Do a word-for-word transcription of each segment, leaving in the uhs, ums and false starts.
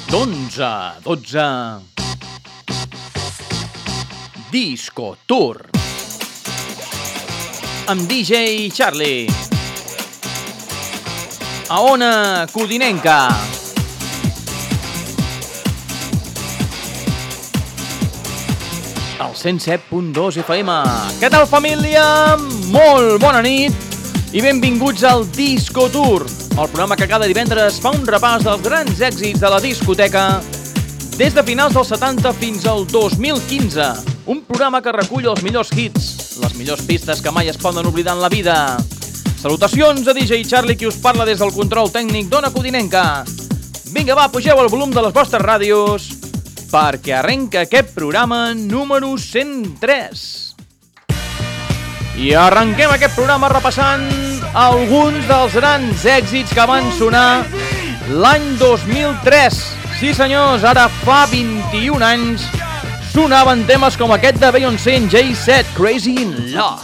d'onze a dotze. Disco Tour amb D J Charlie a Ona Codinenca. Al cent set punt dos F M. Què tal, família? Molt bona nit i benvinguts al Disco Tour, el programa que cada divendres fa un repàs dels grans èxits de la discoteca des de finals dels setanta fins al dos mil quinze. Un programa que recull els millors hits, les millors pistes que mai es poden oblidar en la vida. Salutacions a D J Charlie, qui us parla des del control tècnic d'Ona Codinenca. Vinga, va, pugeu el volum de les vostres ràdios perquè arrenca aquest programa número cent tres. I arrenquem aquest programa repassant alguns dels grans èxits que van sonar l'any dos mil tres. Sí, senyors, ara fa vint-i-un anys sonaven temes com aquest de Beyoncé en Jay Z, Crazy in Love.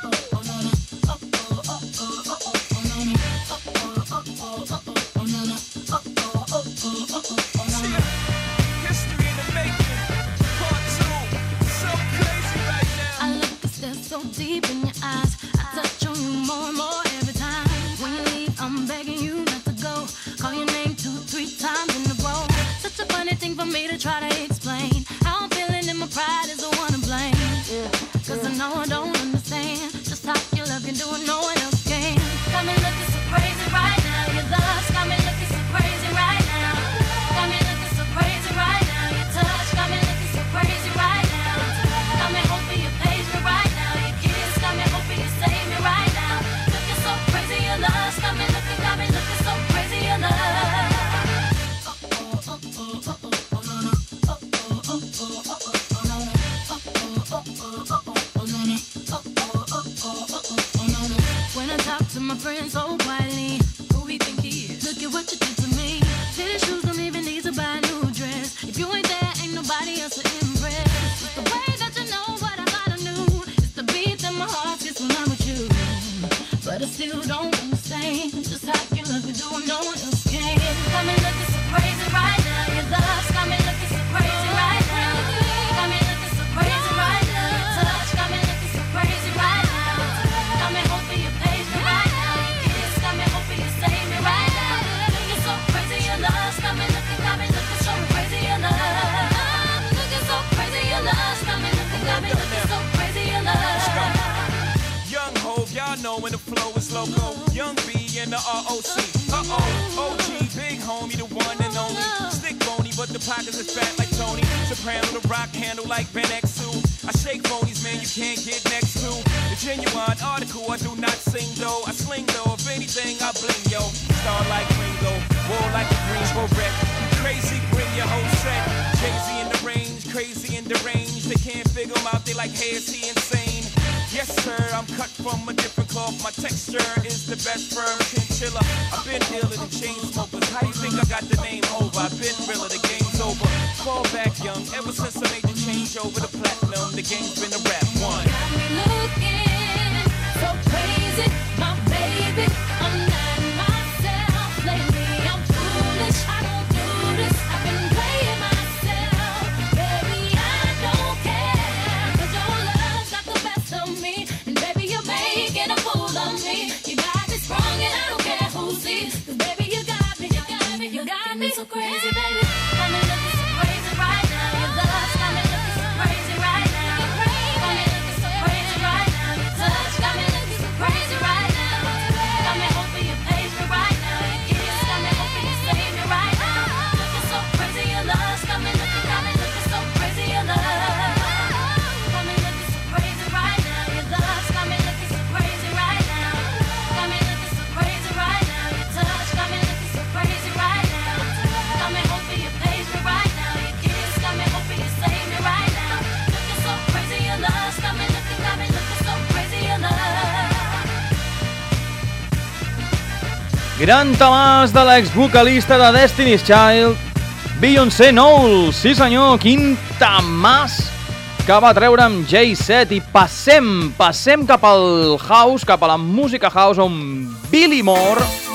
Gran temàs de l'exvocalista de Destiny's Child, Beyoncé Knowles. Sí senyor, quin temàs que va treure amb Jay Z. I passem, passem cap al house, cap a la música house, on Billy Moore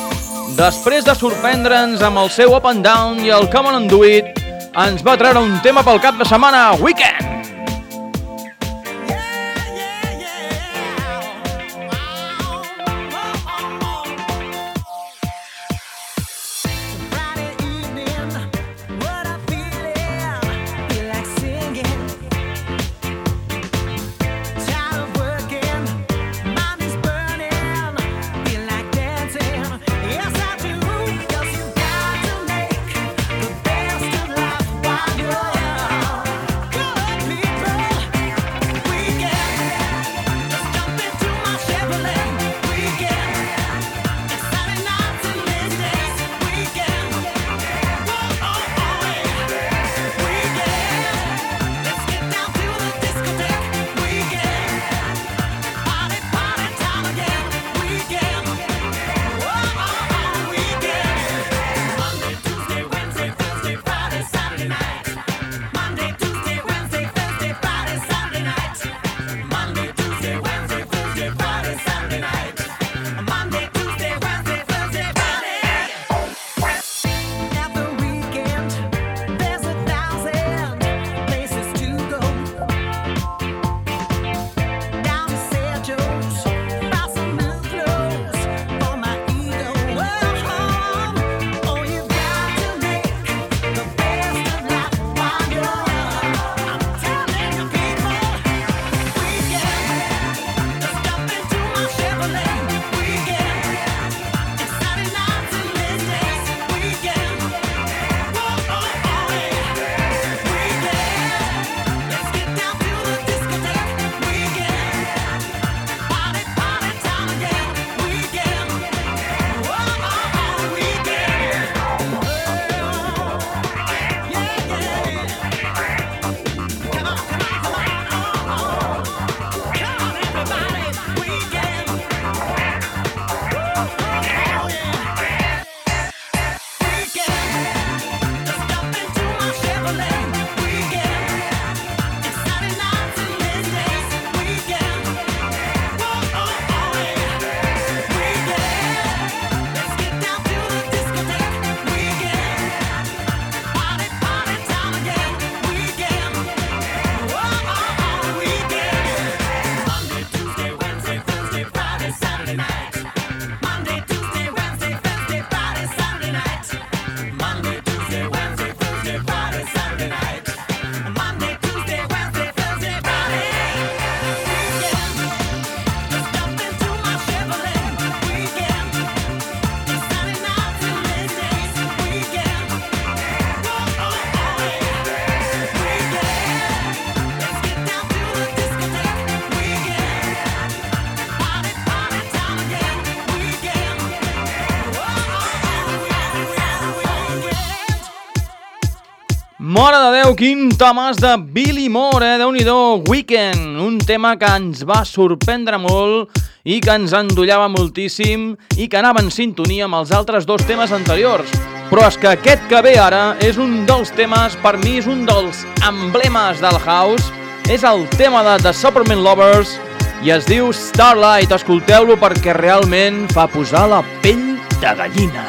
després de sorprendre'ns amb el seu Up and Down i el Come On and Do It, ens va treure un tema pel cap de setmana, Weekend. Mare de Déu, quin temàs de Billy Moore, eh? Déu-n'hi-do, Weekend, un tema que ens va sorprendre molt i que ens endollava moltíssim i que anava en sintonia amb els altres dos temes anteriors. Però és que aquest que ve ara és un dels temes, per mi és un dels emblemes del house, és el tema de The Superman Lovers i es diu Starlight. Escolteu-lo perquè realment fa posar la pell de gallina.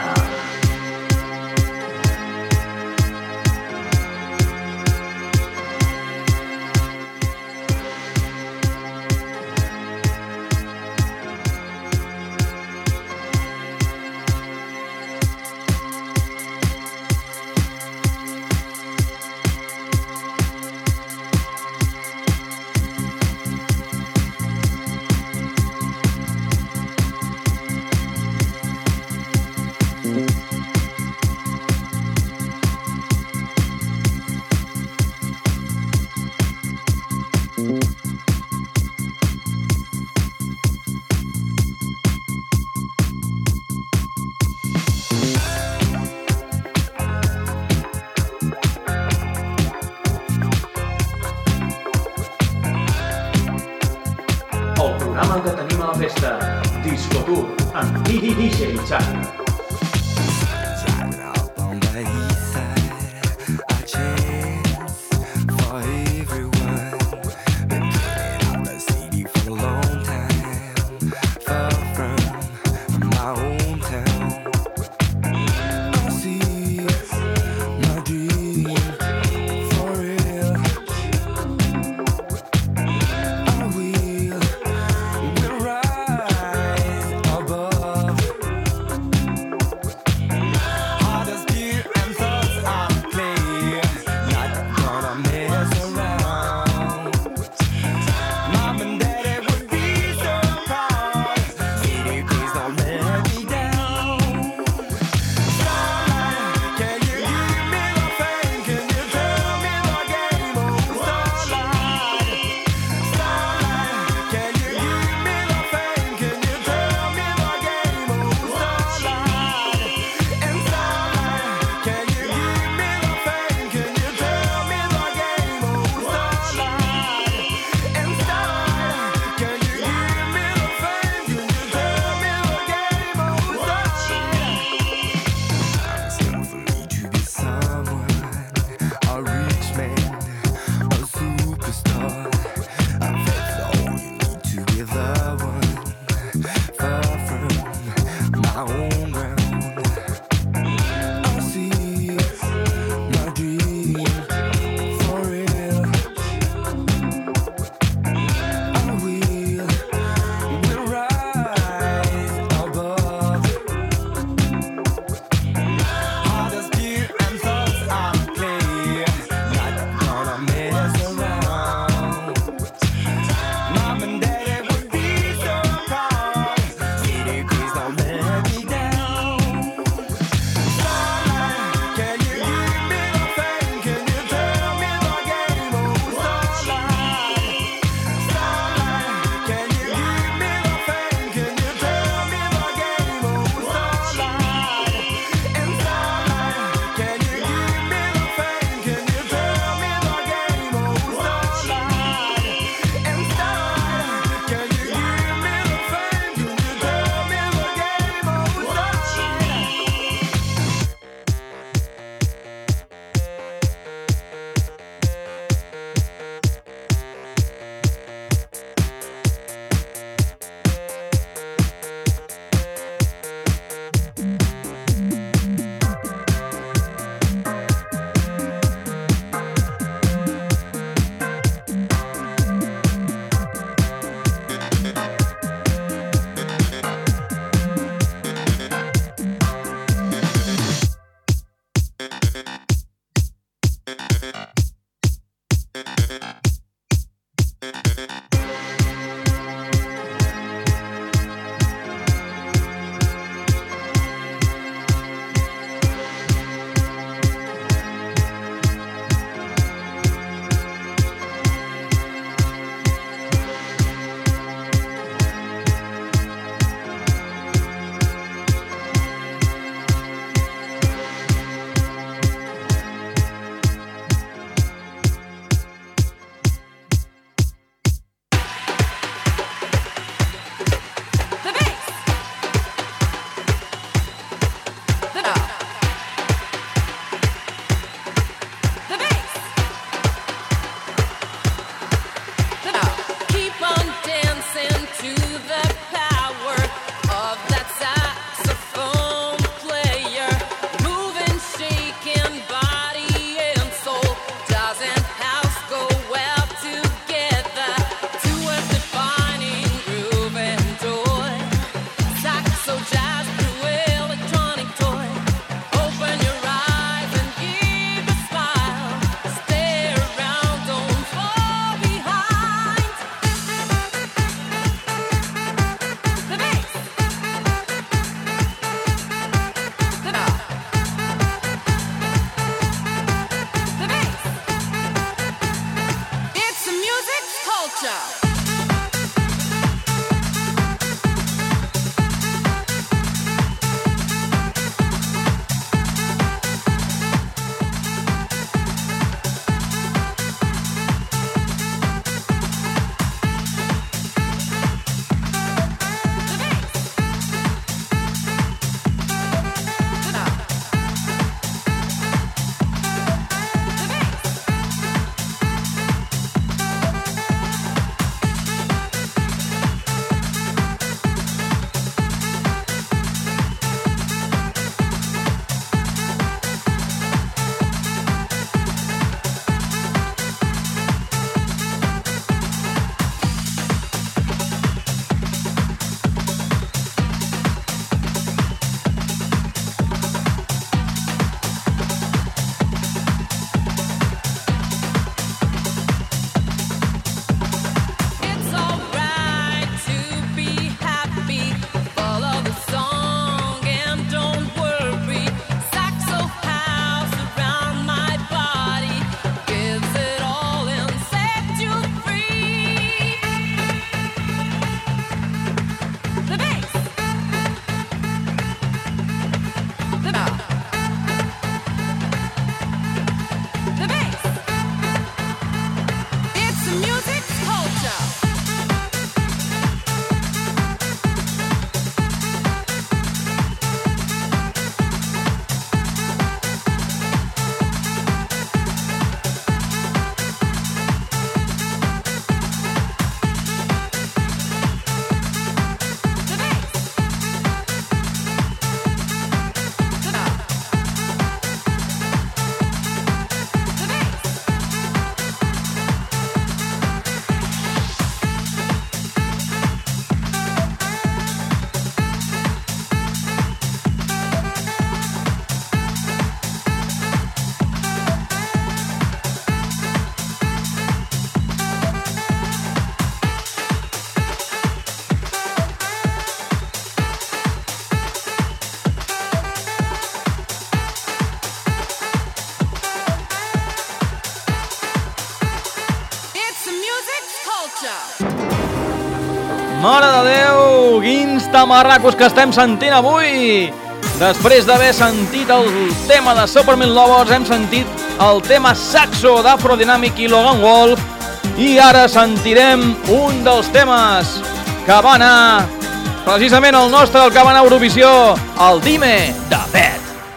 Mare de Déu, quins tamarracos que estem sentint avui! Després d'haver sentit el tema de Superman Lovers, hem sentit el tema Saxo d'Afrodynamic i Logan Wolf, i ara sentirem un dels temes que va anar, precisament el nostre, el que va anar a Eurovisió, el Dime de Bet.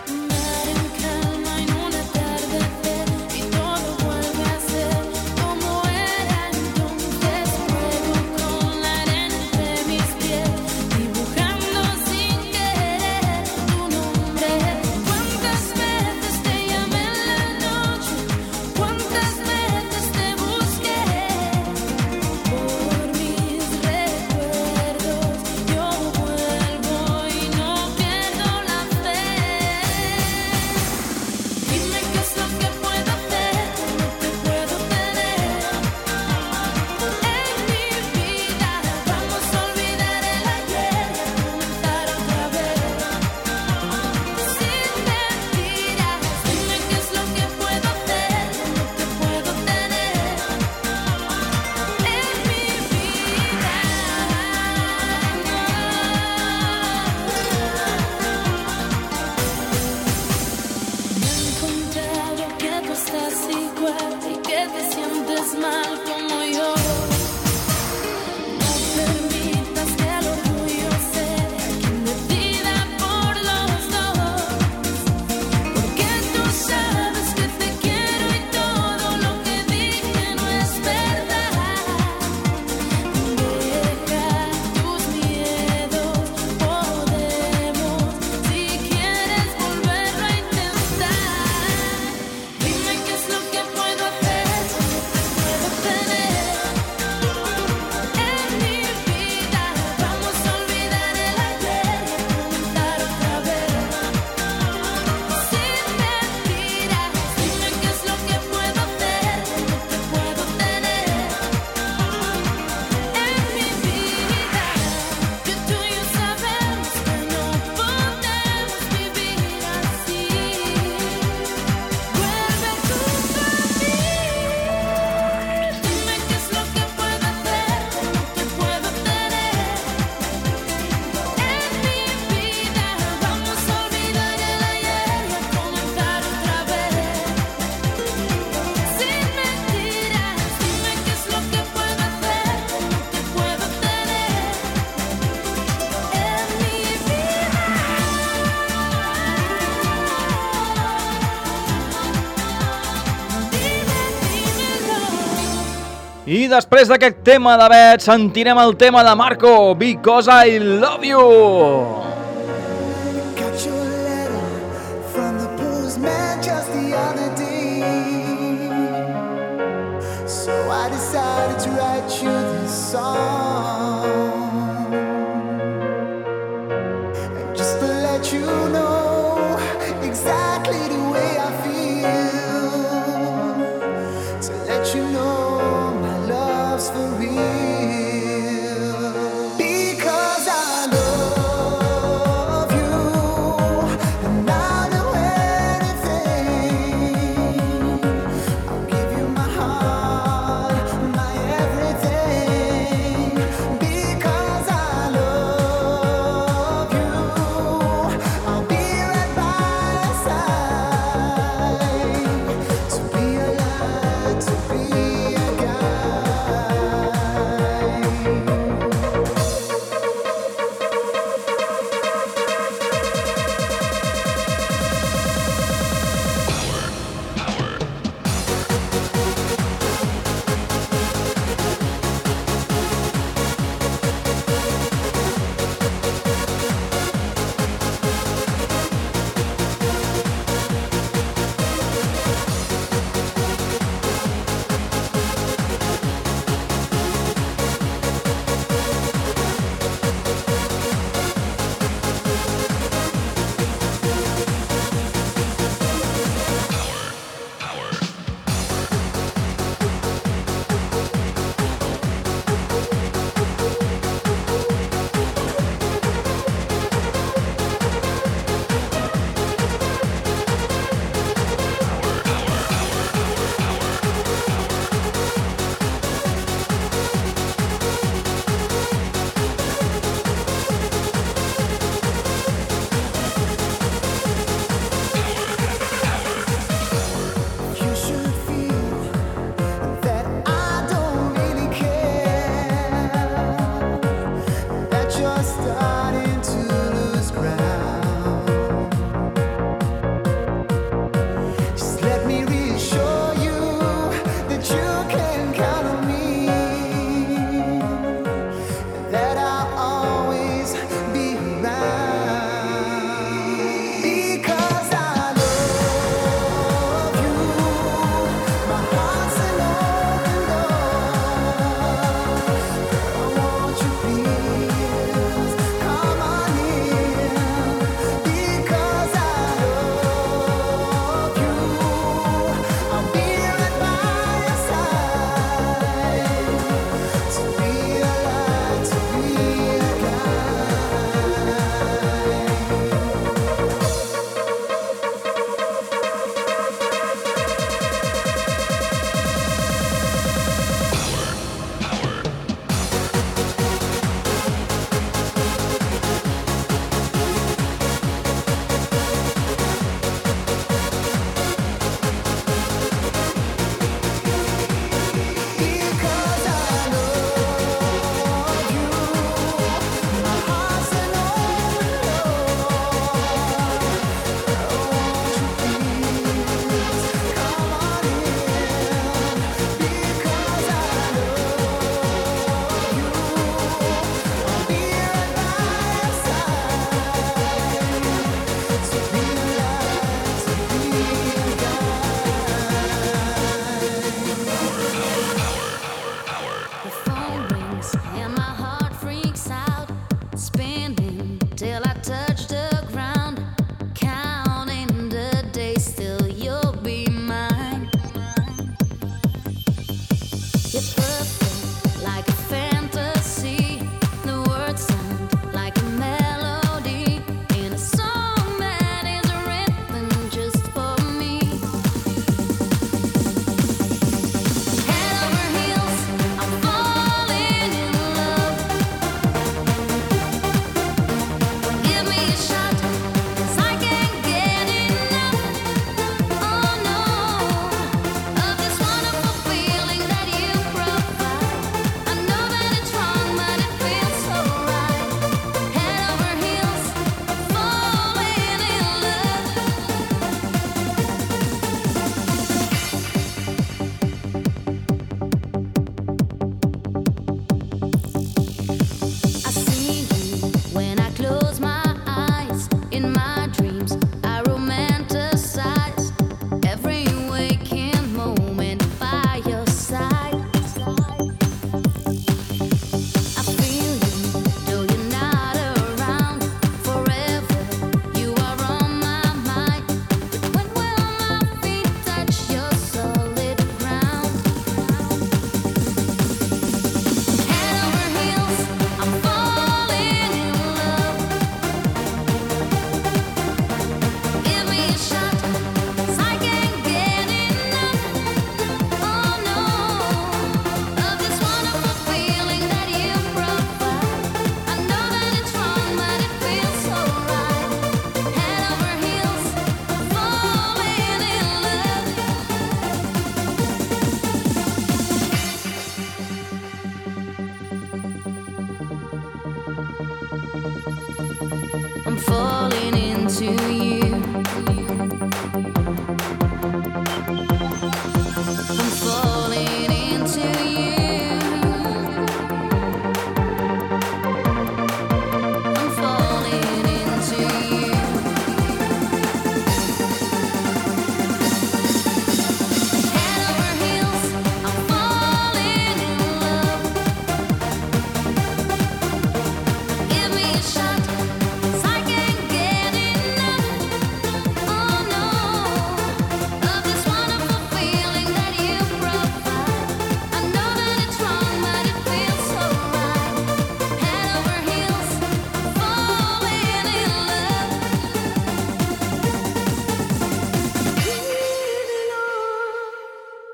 I després d'aquest tema de Bet, sentirem el tema de Marco, Because I Love You. Got your letter from the postman just the other day. So I decided to write you this song. And just to let you know exactly the way I feel. To let you know for real, because I love you, and I'll do anything. I'll give you my heart, my everything, because I love you. I'll be right by your side.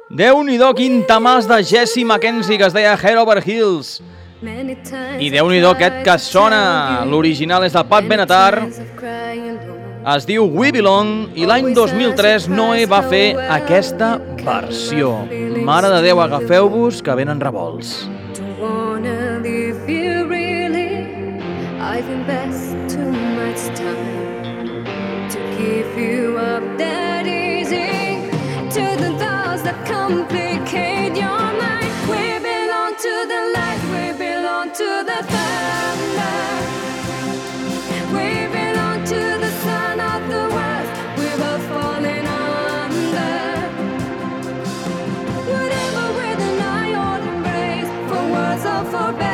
Déu-n'hi-do, quin tamàs de Jessie Mackenzie, que es deia Head Over Heels. I Déu-n'hi-do aquest que sona. L'original és de Pat Benatar. Es diu We Belong i l'any dos mil tres Noe va fer aquesta versió. Mare de Déu, agafeu-vos que venen revolts. I've invested too much time to keep you up that easy, to the doors that complicate your mind. We belong to the light, we belong to the thunder, we belong to the sun of the world, we're both falling under. Whatever we deny or embrace, for worse or for better,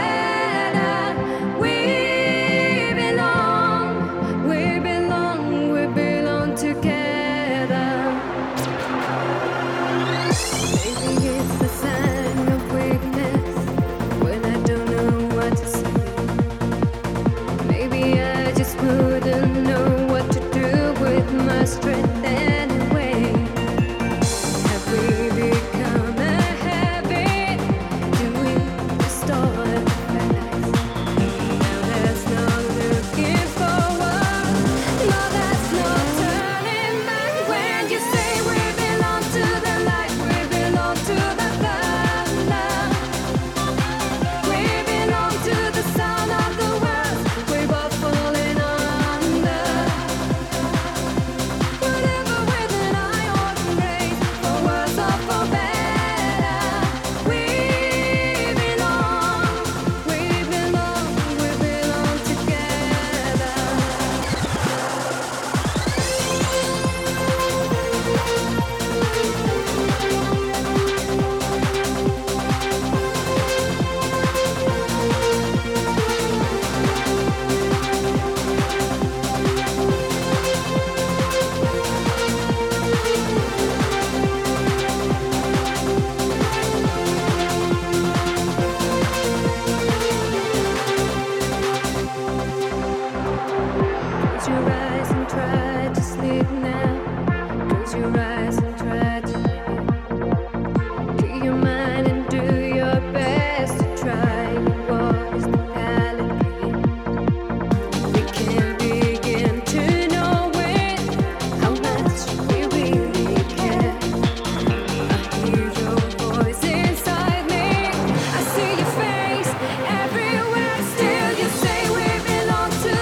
strength anyway. Have we become a habit? Do we distort the facts? Now there's no looking forward, no, there's no turning back. When you say we belong to the light, we belong to the thunder, we belong to the sound of the world, we both falling under.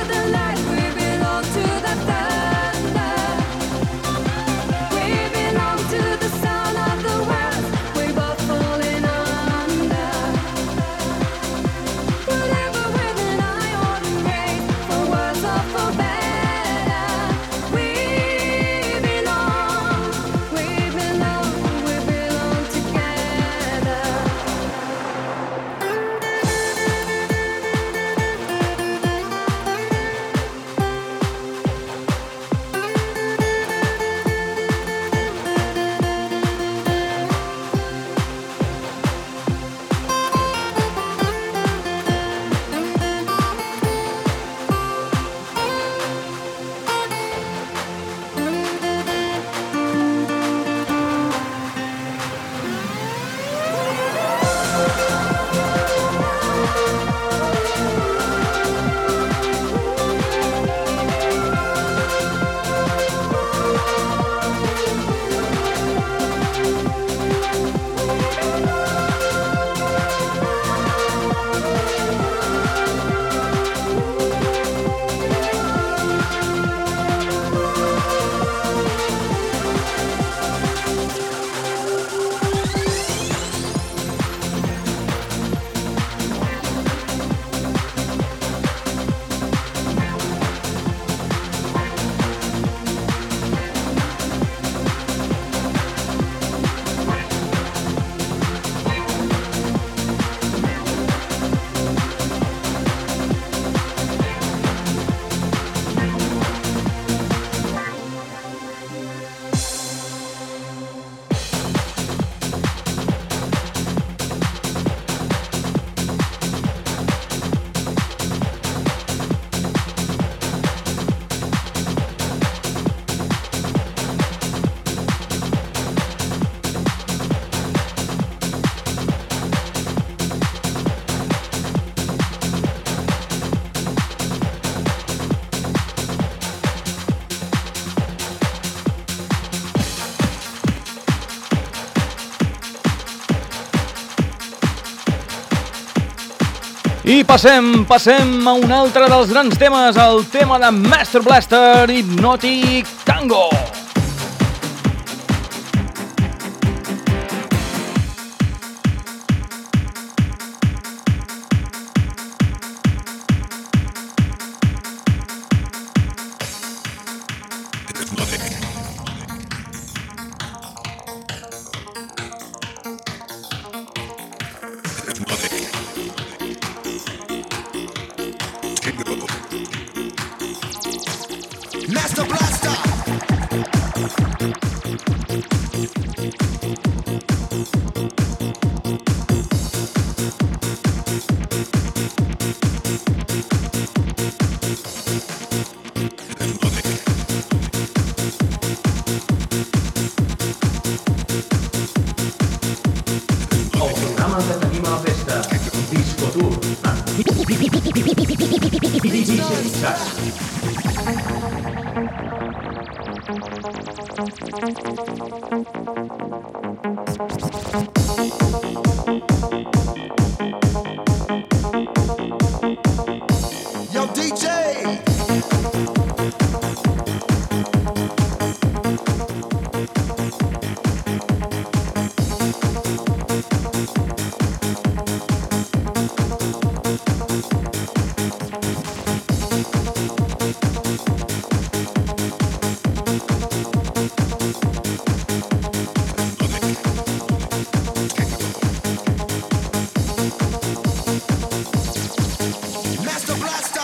We belong I passem, passem a un altre dels grans temes, el tema de Master Blaster, Hypnotic Tango. Master Blaster. El programa que tenim a la festa, Disco Tour, Yo, D J. Master Blaster.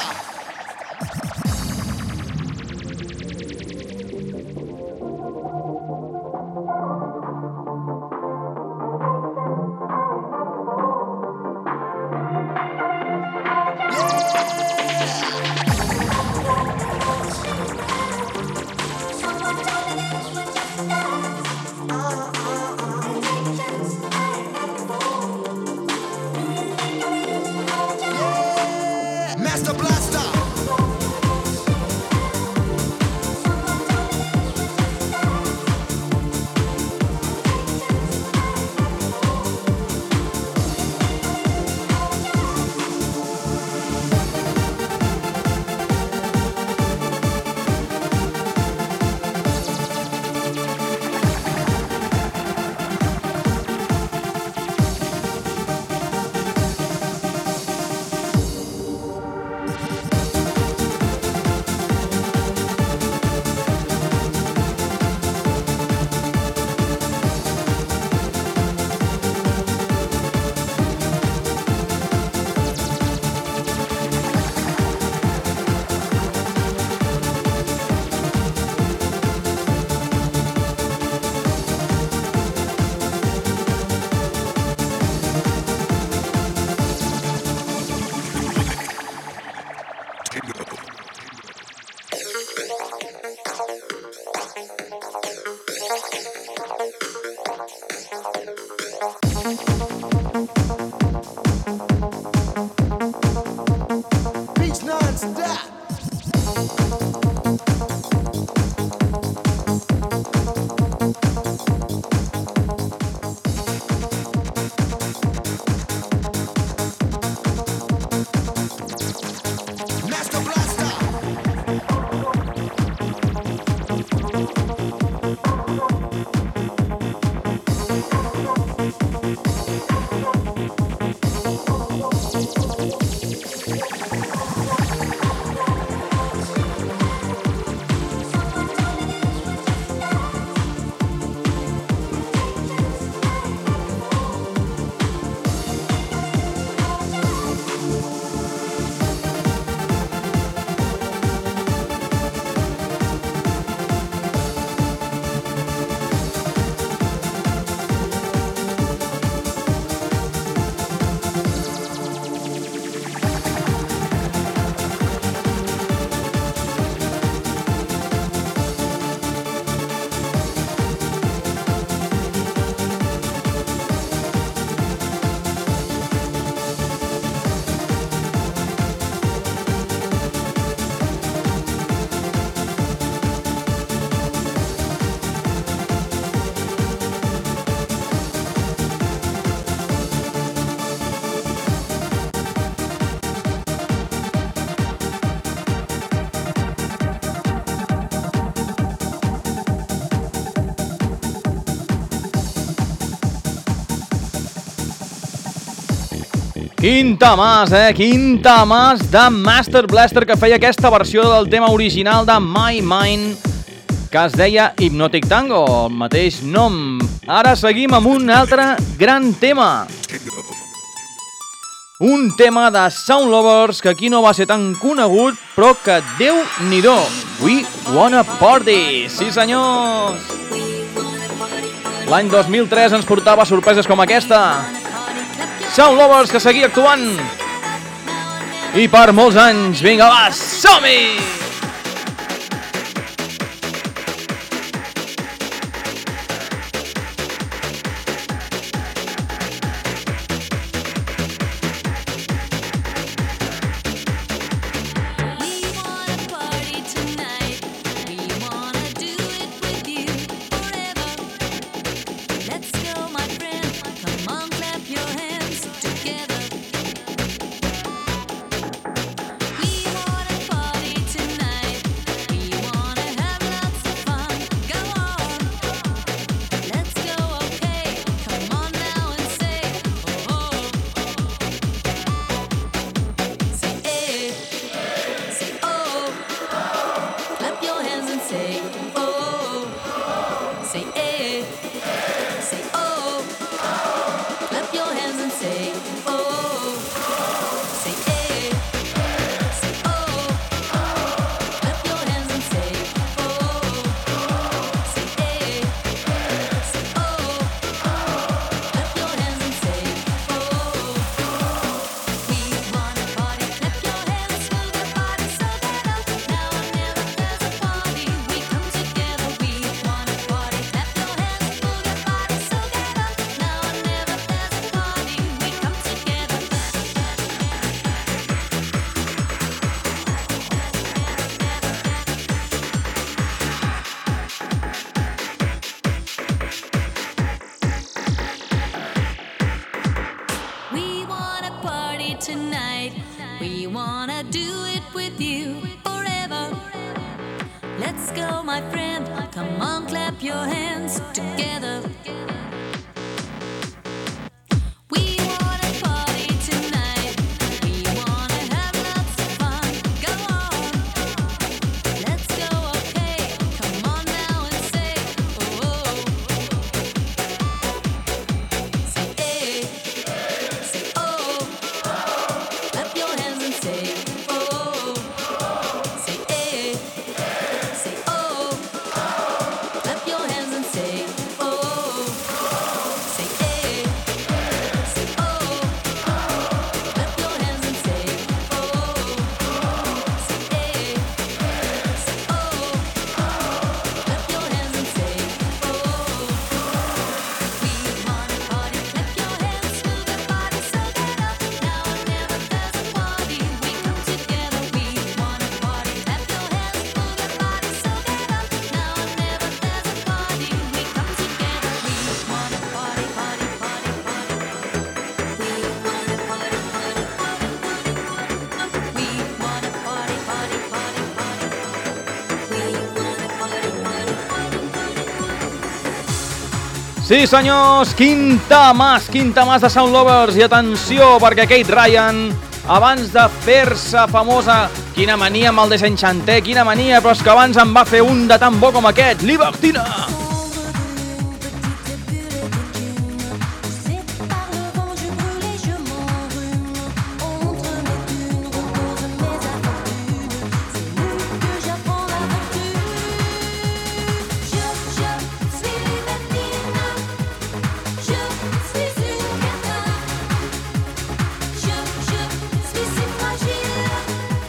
Quin temàs, eh? Quin temàs de Master Blaster que feia aquesta versió del tema original de My Mind que es deia Hypnotic Tango, el mateix nom. Ara seguim amb un altre gran tema. Un tema de Sound Lovers que aquí no va ser tan conegut, però que Déu-n'hi-do. We Wanna Party! Sí, senyors! L'any dos mil tres ens portava sorpreses com aquesta. Sound Lovers que seguia actuant. I per molts anys, vinga va, som-hi! Sí, senyors, quin temàs, quin temàs de Sound Lovers. I atenció, perquè Kate Ryan, abans de fer-se famosa, quina mania amb el Desenchanté, quina mania, però és que abans en va fer un de tan bo com aquest, Libertina!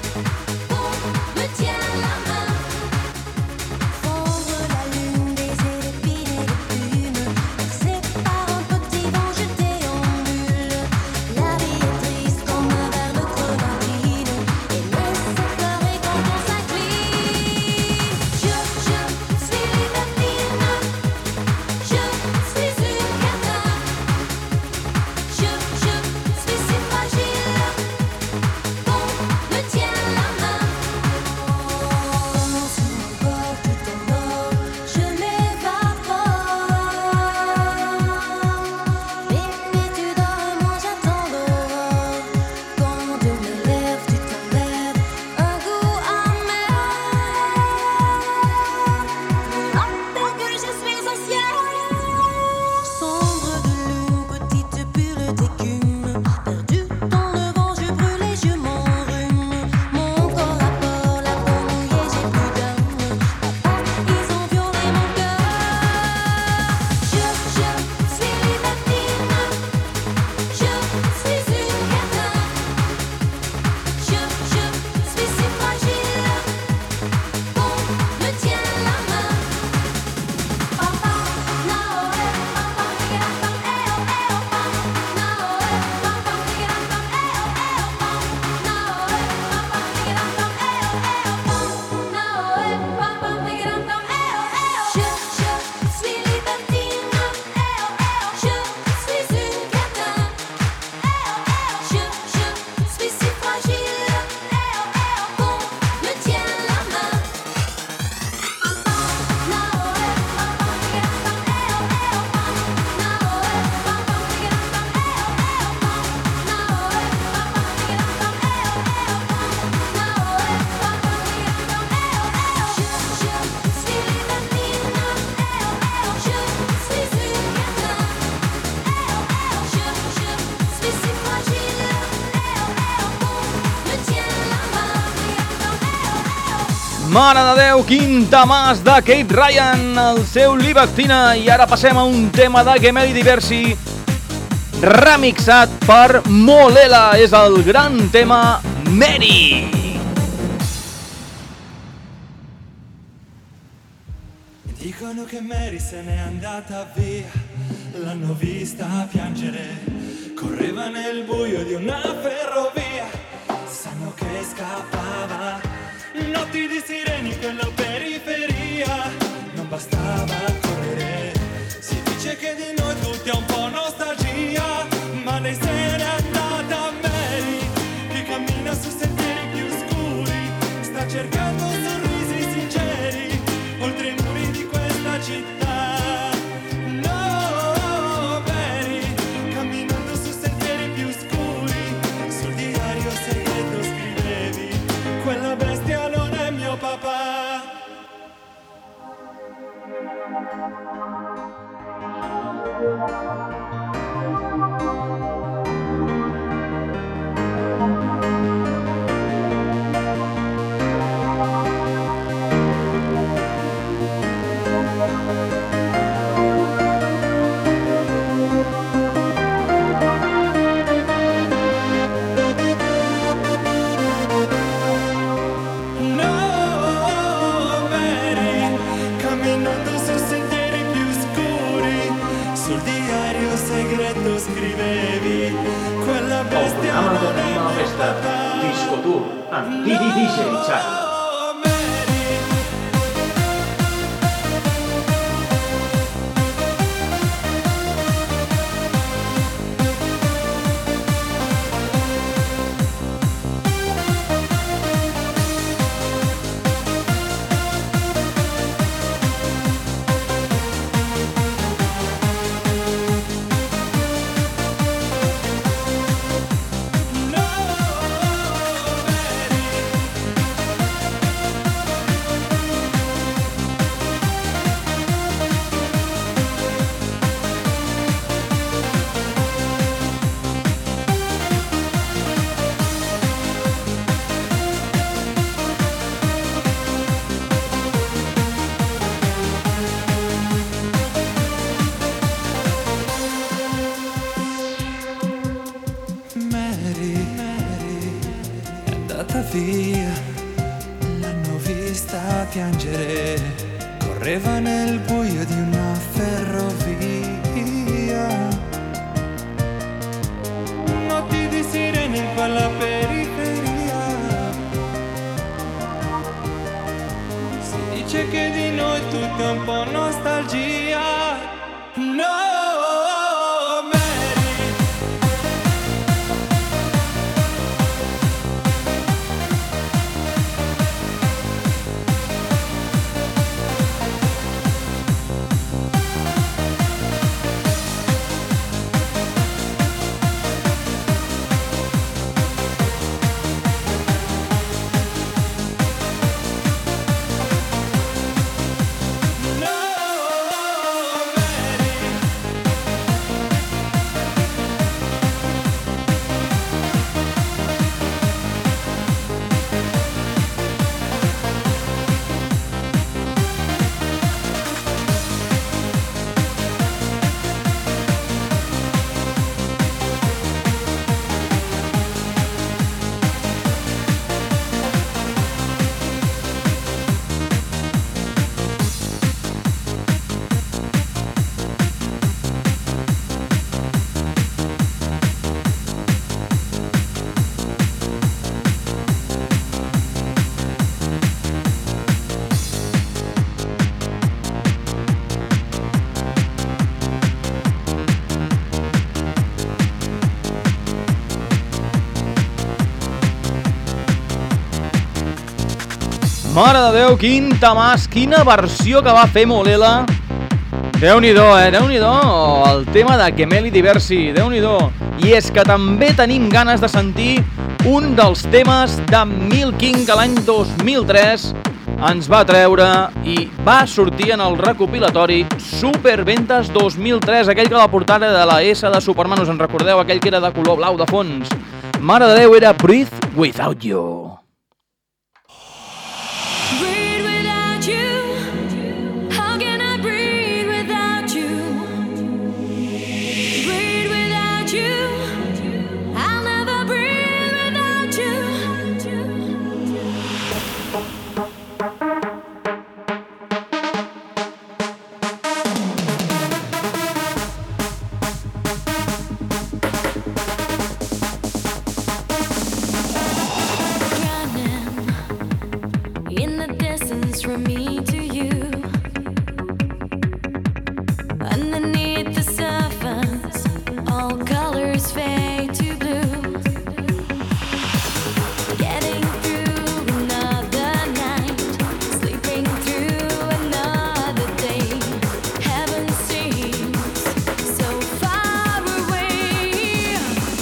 Fondre la lune des Mare de Déu, quin temàs de Kate Ryan, el seu Libertina. I ara passem a un tema de Gemelli Diversi, remixat per Molela. És el gran tema Mary. Dicono che Mary se n'è andata via, l'hanno vista piangere, correva nel buio di una ferrovia, sanno che scappava, notti di sireni in quella periferia, non bastava correre, si dice che di noi tutti è un po' nostalgia, ma lei se n'è andata Mary, che cammina su sentieri più scuri, sta cercando sorrisi sinceri, oltre i muri di questa città. No, Mary, camminando su sentieri più scuri, sul diario segreto scrivevi, quella bestia non è mio papà. Disco Tour amb D J Charlie. Via, l'hanno vista piangere, correva nel buio di una ferrovia, notti di sirene in quella periferia, si dice che di noi tutto è un po' nostalgia. No, Mare de Déu, quin temàs, quina versió que va fer Molela. Déu-n'hi-do, eh? Déu-n'hi-do, el tema de Gemelli Diversi, Déu-n'hi-do. I és que també tenim ganes de sentir un dels temes de Milking que l'any dos mil tres ens va treure i va sortir en el recopilatori Superventes dos mil tres, aquell que la portada de la S de Superman, us en recordeu? Aquell que era de color blau de fons. Mare de Déu, era Breathe Without You. We Underneath the surface, all colors fade to blue. Getting through another night, sleeping through another day. Heaven seems so far away.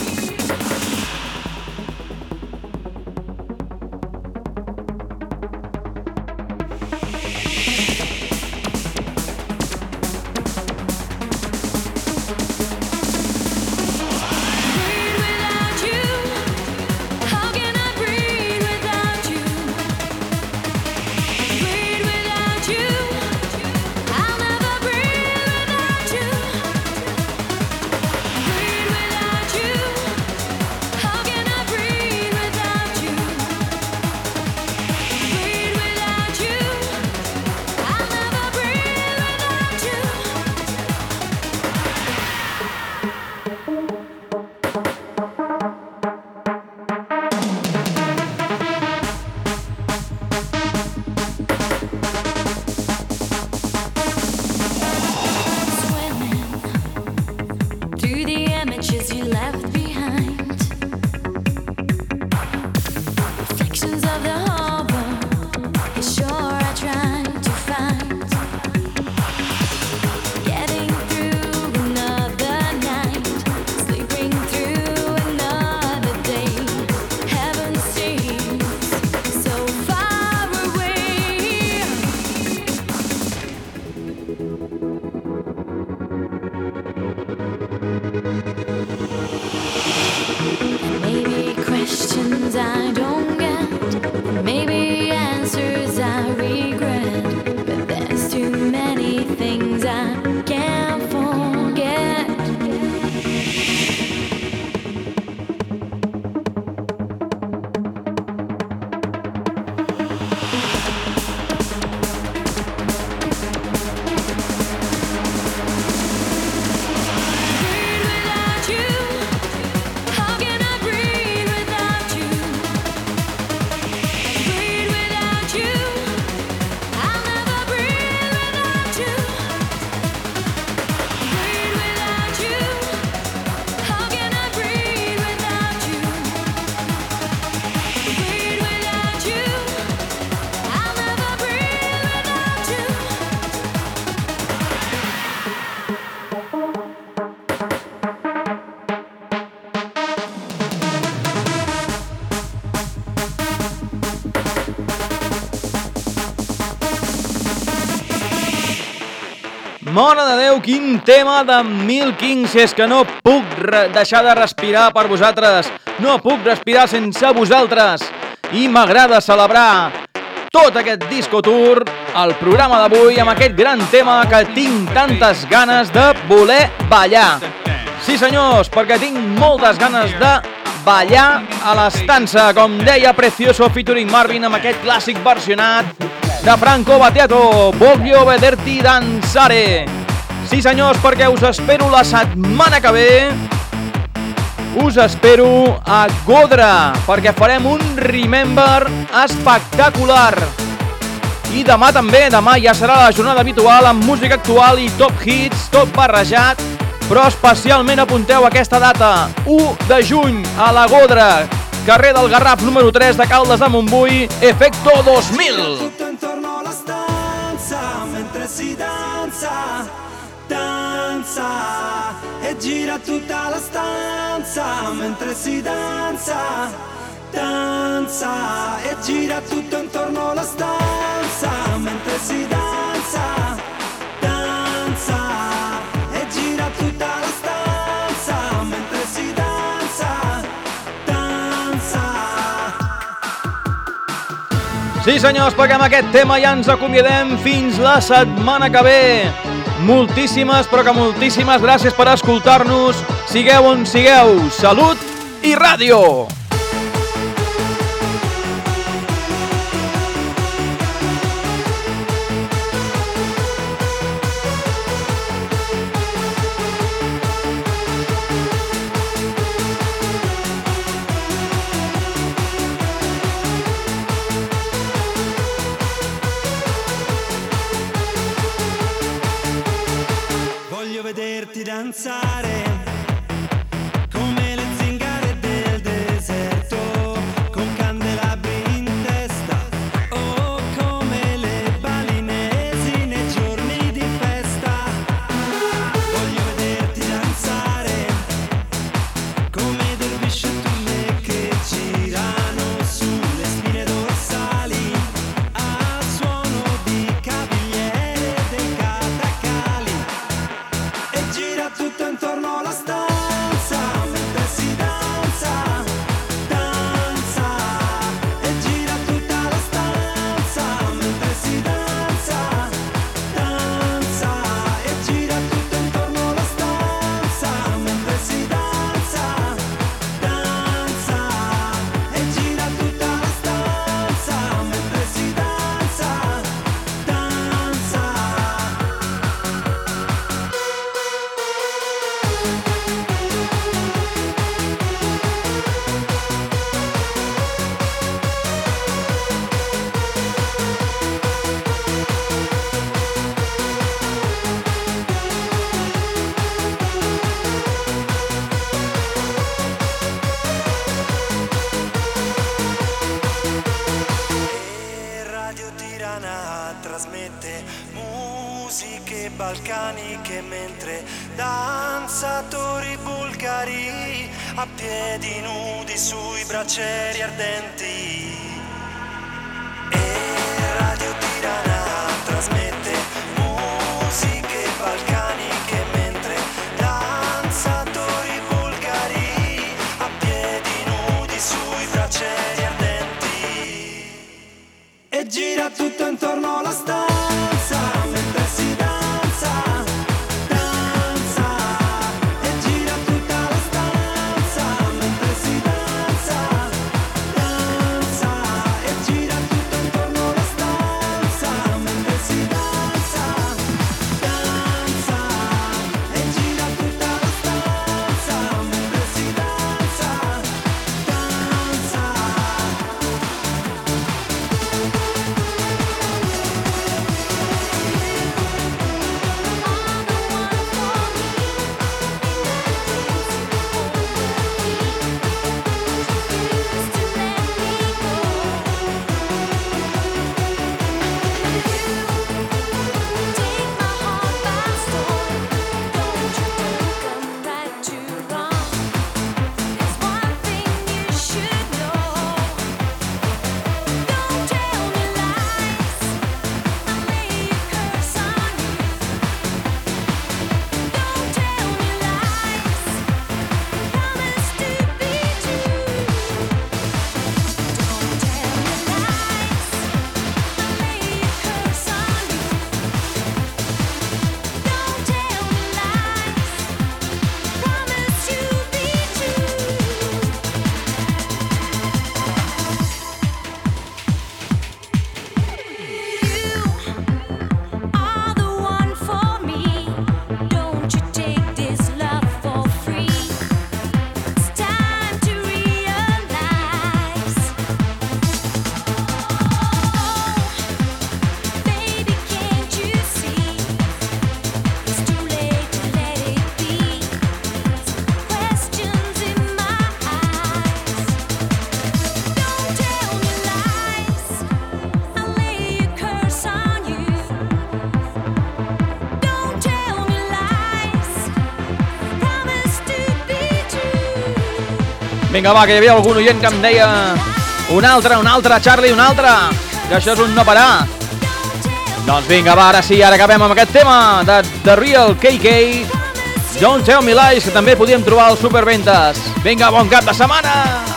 Through the images you left behind, reflections of the harbor, it's sure I tried to find. Getting through another night, sleeping through another day. Heaven seems so far away. Maybe questions I don't get, maybe answers I regret, but there's too many things I can't forget. Breathe without you. How can I breathe without you? Breathe without you. I'll never breathe without you. Breathe without you. How can I breathe without you? Breathe without you. I'll never breathe without you. Mare de Déu, quin tema de Milking, si és que no puc deixar de respirar per vosaltres, no puc respirar sense vosaltres, i m'agrada celebrar tot aquest disco tour, el programa d'avui, amb aquest gran tema que tinc tantes ganes de voler ballar. Sí senyors, perquè tinc moltes ganes de ballar a l'estança, com deia Precioso featuring Marvin, amb aquest clàssic versionat de Franco Battiato, Voglio vederti danzare. Sí senyors, perquè us espero la setmana que ve, us espero a Godra, perquè farem un Remember espectacular. I demà també, demà ja serà la jornada habitual amb música actual i top hits, tot barrejat, però especialment apunteu aquesta data, u de juny, a la Godra, carrer del Garraf número tres de Caldes de Montbui, Efecto dos mil. Intorno alla stanza mentre si danza, danza e gira tutta la stanza mentre si danza, danza e gira tutto intorno alla stanza mentre si danza, danza e gira tutta la stanza mentre si danza, danza. Sí senyors, perquè amb aquest tema ja ens acomiadem fins la setmana que ve. Moltíssimes, però que moltíssimes gràcies per escoltar-nos. Sigueu on sigueu. Salut i ràdio! Voglio vederti danzare come le zingare del deserto, con candelabri in testa, o come le balinesi nei giorni di festa. Voglio vederti danzare come dervisci e turme che girano sulle spine dorsali a suono di cavigliere dei catacali, e gira tutto intorno alla stanza mentre si danza, danza, e gira tutta la stanza mentre si danza, danza, e gira tutto intorno alla stanza mentre si danza, danza, e gira tutta la stanza mentre si danza, danza. E Radio Tirana trasmette musiche balcaniche mentre danzatori bulgari a piedi nudi sui braccieri ardenti. E Radio Tirana trasmette musiche balcaniche mentre danzatori bulgari a piedi nudi sui braccieri ardenti, e gira tutto intorno alla stanza mentre si danza, danza, e gira tutta la stanza mentre si danza, danza, e gira tutto intorno alla stanza mentre si danza, danza, e gira tutta la stanza mentre si danza, danza. Vinga, va, que hi havia algun oient que em deia un altre, un altre, Charlie, un altre, que això és un no parar. Doncs vinga, va, ara sí, ara acabem amb aquest tema de The Real K K, Don't Tell Me Lies, que també podíem trobar als Superventes. Vinga, bon cap de setmana!